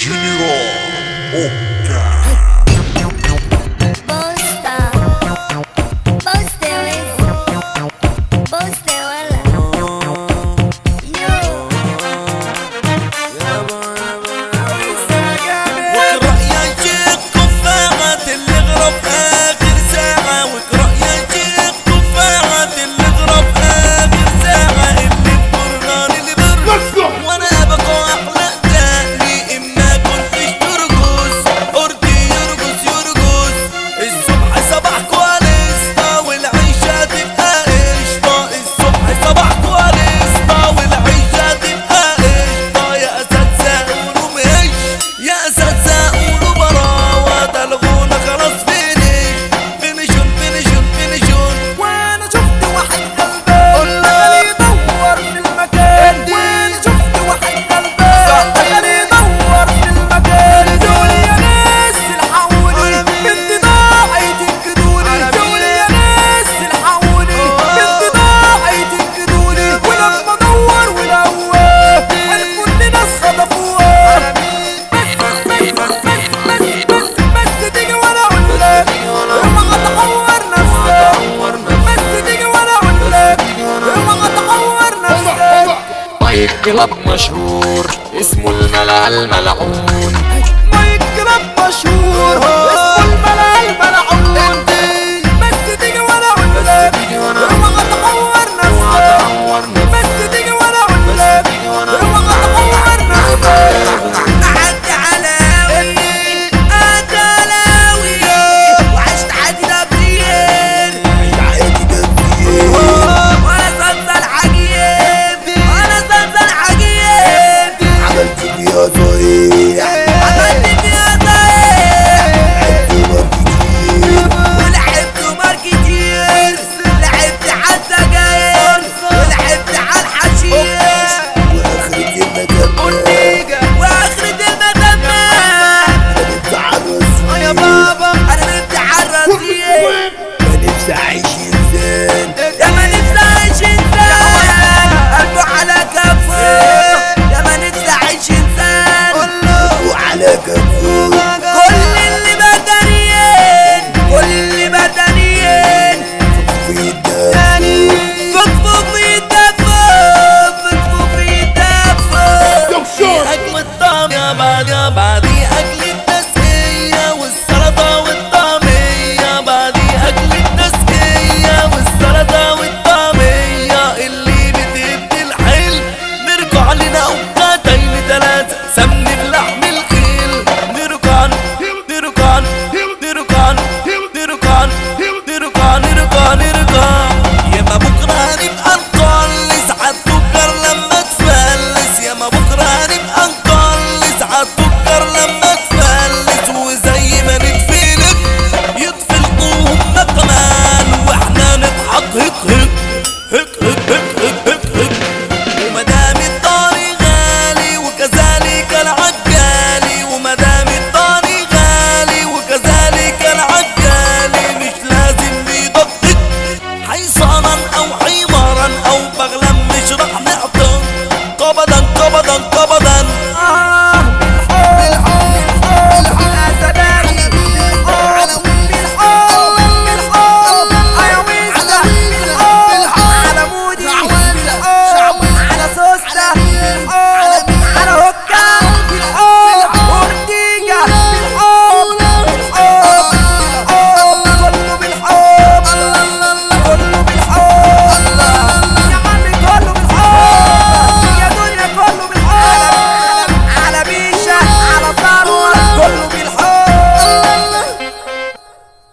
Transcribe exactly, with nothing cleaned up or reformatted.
General Oka. Bosta, boste wes, boste wala. Yo, واقرأ يا شيخ قفاعة اللي غرب آخر ساعة، واقرأ يا شيخ قفاعة اللي غرب آخر ساعة، اللي بقرنان اللي برقص وانا بقى أحلى تاني إما كنتش ترقص، أرضي يرقص يرقص الصبح صباح كواليستا والعيشة تبقى قشطة، الصبح صباح كواليستا والعيشة تبقى قشطة، يا أساتذة قولوا مش يا أساتذة قولوا براوة، ده الغنى خلاص فينيش فينيشون فينيشون فينيشون. وانا شفت واحد غلبان دخل يدور في المكان، وانا شفت واحد غلبان دخل يدور في المكان، دولي يا ناس الحقوني بنتي ضاعت انقذوني، دولي يا ناس الحقوني بنتي ضاعت انقذوني، ولما ادور ولوه عرفوا ان ناس خطفوها. بس بس بس بس بس تيجي وانا اقول لك اوعى تحور نفسك، بس تيجي وانا اقول لك اوعى تحور نفسك. مايك كلاب مشهور اسمه الملع الملعون، مايك كلاب مشهور اسمه الملع الملعون، بس تيجي وانا اقول لك اوعى تحور نفسك، بس تيجي وانا اقول لك اوعى تحور نفسك. قعدت علاوي قعدت علاوي وعشت حياتي دبرير، وانا صلصة الحجيب وانا صلصة الحجيب، عملت فيها صحيح عملت فيها صحيح ولعبت مار كتير، لعبت على السجاير ولعبت على الحشيش واخرة المدام واخرة المدمة انا متعرس يا بابا انا نفسي على الرصيف، ما نفسي اعيش انسان يا ما نفسي اعيش انسان قلبه على كفه، يا ما نفسي اعيش انسان وعلى كفوف كل اللي بدنيين كل اللي بدنيين في الدم فوق بيتدفوا فوق بيتدفوا في أكل الطعم يا بعد يا بعد أكل التسقية والسلطة والطعمية، بعد أكل التسقية والسلطة والطعمية اللي بتبدي الحيل نرجع لنا أوقاتين تلاتة سمن بلحم الخيل، نرجع نرجع نرجع نرجع نرجع نرجع نرجع ياما بكرة هنبقى نقلص عالسكر لما تفلس، ياما بكرة هنبقى نقلص عالسكر لما